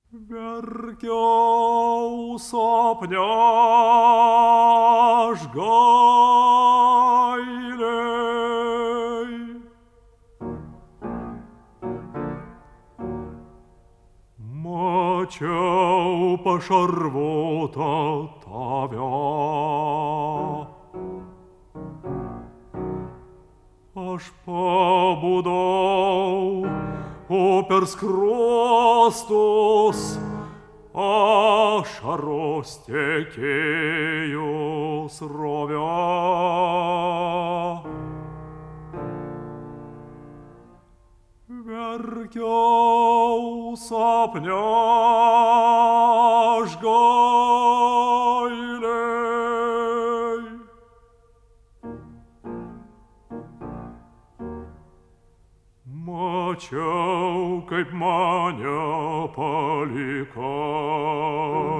Verkiau sapne aš gailiai. Mačiau pašarvotą tave. Aš pabudau, o per skruostus ašaros tekėjo srove. Verkiau sapne aš gailiai. Mačiau, kaip mane palikai.